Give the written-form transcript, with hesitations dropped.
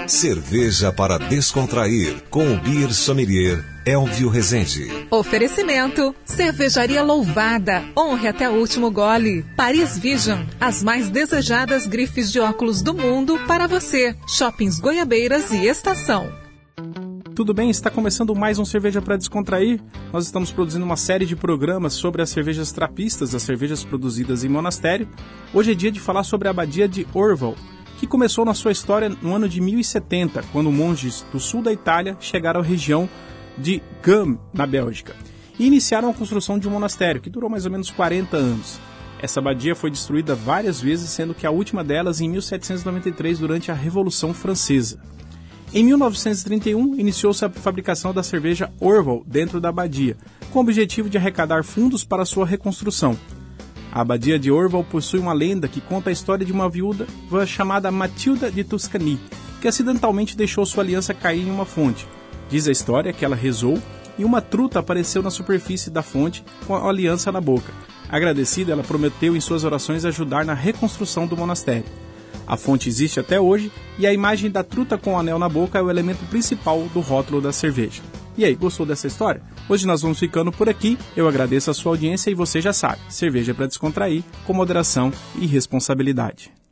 Cerveja para descontrair, com o Beer Sommelier Elvio Rezende. Oferecimento: Cervejaria Louvada. Honre até o último gole. Paris Vision, as mais desejadas grifes de óculos do mundo para você. Shoppings Goiabeiras e Estação. Tudo bem? Está começando mais um Cerveja para Descontrair. Nós estamos produzindo uma série de programas sobre as cervejas trapistas, as cervejas produzidas em monastério. Hoje é dia de falar sobre a abadia de Orval, que começou na sua história no ano de 1070, quando monges do sul da Itália chegaram à região de Gum, na Bélgica, e iniciaram a construção de um monastério, que durou mais ou menos 40 anos. Essa abadia foi destruída várias vezes, sendo que a última delas em 1793, durante a Revolução Francesa. Em 1931, iniciou-se a fabricação da cerveja Orval dentro da abadia, com o objetivo de arrecadar fundos para sua reconstrução. A abadia de Orval possui uma lenda que conta a história de uma viúva chamada Matilda de Tuscany, que acidentalmente deixou sua aliança cair em uma fonte. Diz a história que ela rezou e uma truta apareceu na superfície da fonte com a aliança na boca. Agradecida, ela prometeu em suas orações ajudar na reconstrução do monastério. A fonte existe até hoje e a imagem da truta com o anel na boca é o elemento principal do rótulo da cerveja. E aí, gostou dessa história? Hoje nós vamos ficando por aqui. Eu agradeço a sua audiência e você já sabe, cerveja é para descontrair, com moderação e responsabilidade.